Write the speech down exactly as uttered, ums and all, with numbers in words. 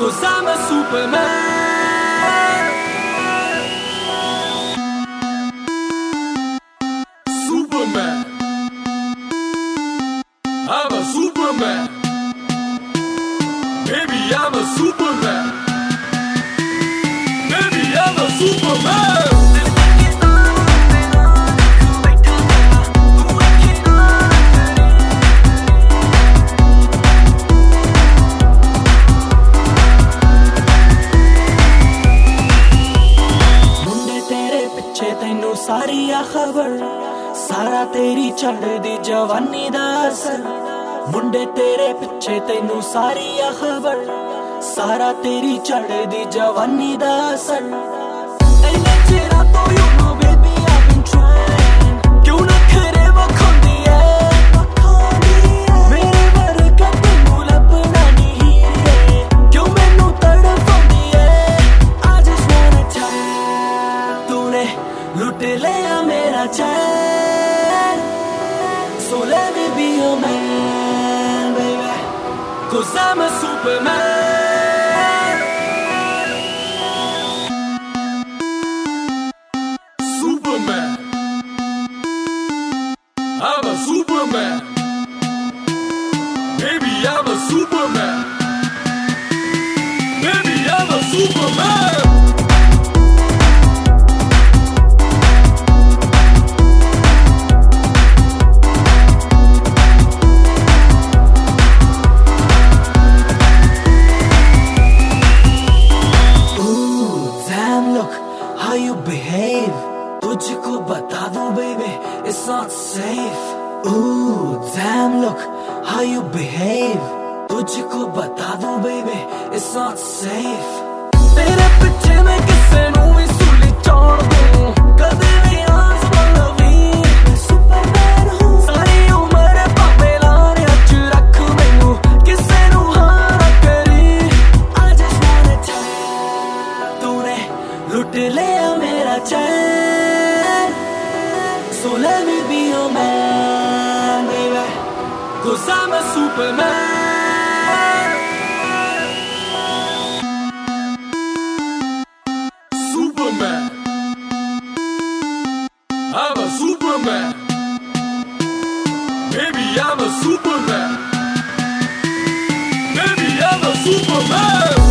'cause I'm a Superman. Superman. I'm a Superman. Baby, I'm a Superman. Baby, I'm a Superman. सारी खबर सारा तेरी चढ़दी जवानी दा असर मुंडे तेरे पिछे तैनू सारी खबर सारा तेरी चढ़दी जवानी दा असर इन्ने चिरा तो you know baby I been trying क्यों ना खरे वखोंदी ऐ मेरे वर्गा तैनू लभना नहीं है क्यों मैनू तड़फांदी ऐ I just wanna tell तूने लुट लिया मेरा चैन so let me be your man baby 'cause I'm a Superman. Superman. I'm a Superman. Baby, I'm a Superman. Baby, I'm a Superman. How you behave तुझको बता दूं baby it's not safe. Ooh damn look how you behave तुझको बता दूं baby it's not safe. तेरे पीछे मैं किसे नू भी सुली छोड़ दूं कदे भी आसमान लवी मैं सुपरमैन हूँ सारी उम्र पावे लाने च रख मैनू किसे नू हार करी I just wanna tell तूने लुट लिया मेरा चैन so let me be your man baby 'cause I'm a Superman. Superman. I'm a Superman. Baby, I'm a Superman. Baby, I'm a Superman.